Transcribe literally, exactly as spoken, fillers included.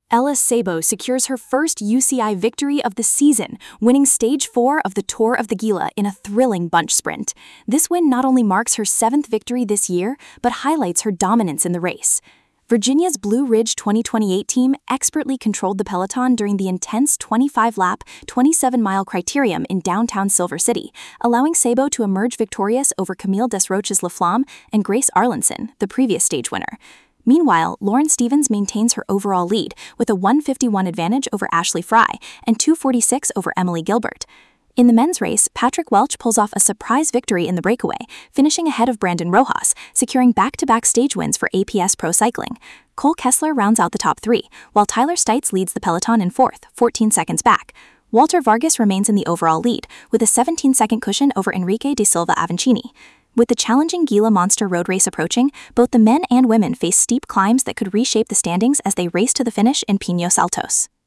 Ella Sabo secures her first U C I victory of the season, winning stage four of the Tour of the Gila in a thrilling bunch sprint. This win not only marks her seventh victory this year, but highlights her dominance in the race. Virginia's Blue Ridge twenty twenty-eight team expertly controlled the peloton during the intense twenty-five lap, twenty-seven mile criterium in downtown Silver City, allowing Sabo to emerge victorious over Camille Desroches Laflamme and Grace Arlinson, the previous stage winner. Meanwhile, Lauren Stevens maintains her overall lead with a one fifty-one advantage over Ashley Fry and two forty-six over Emily Gilbert. In the men's race, Patrick Welch pulls off a surprise victory in the breakaway, finishing ahead of Brandon Rojas, securing back-to-back stage wins for A P S Pro Cycling. Cole Kessler rounds out the top three, while Tyler Stites leads the peloton in fourth, fourteen seconds back. Walter Vargas remains in the overall lead, with a seventeen second cushion over Enrique de Silva Avancini. With the challenging Gila Monster Road Race approaching, both the men and women face steep climbs that could reshape the standings as they race to the finish in Pinos Altos.